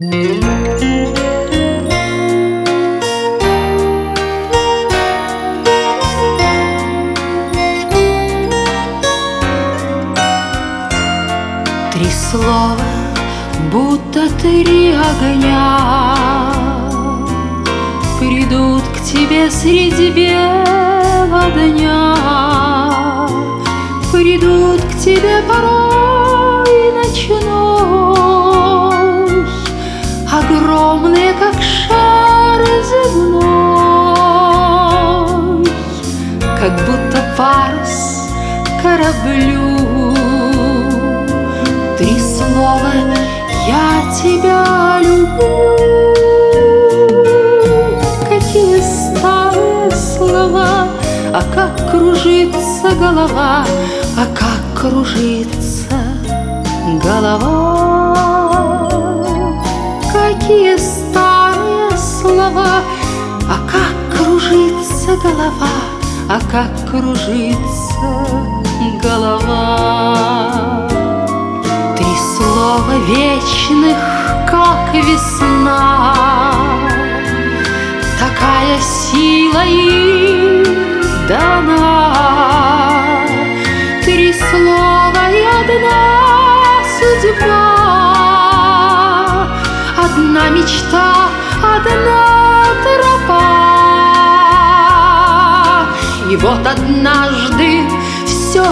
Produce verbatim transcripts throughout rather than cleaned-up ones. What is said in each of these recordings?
Три слова, будто три огня, придут к тебе среди бела дня, придут к тебе порой ночной, огромные, как шар земной, как будто парус кораблю. Три слова: я тебя люблю. Какие старые слова, а как кружится голова, а как кружится голова. Какие старые слова, а как кружится голова, а как кружится голова. Три слова вечных, как весна, такая сила им дана. Три слова и одна судьба, одна мечта, одна тропа. И вот однажды все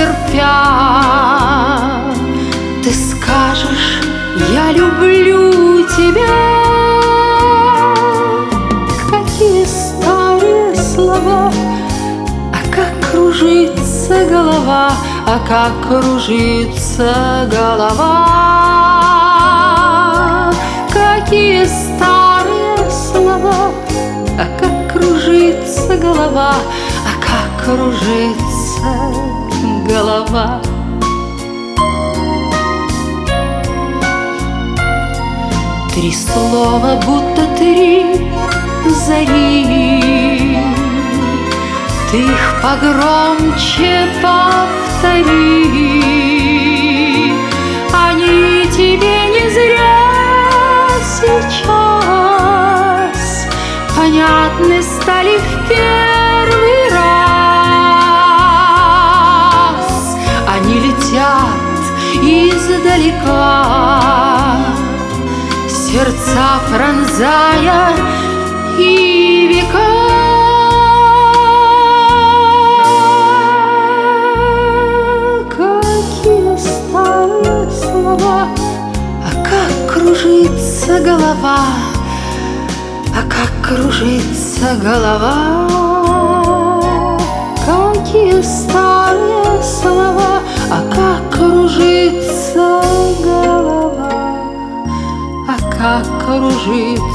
стерпя, ты скажешь: я люблю тебя. Какие старые слова, а как кружится голова, а как кружится голова. Какие старые слова, а как кружится голова, а как кружится голова. Три слова, будто три зари, ты их погромче повтори. Они тебе не зря сейчас понятны стали в первый раз. Они летят издалека, сердца пронзая и века. Какие старые слова, а как кружится голова, а как кружится голова. Какие старые слова, а как кружится голова, а как кружится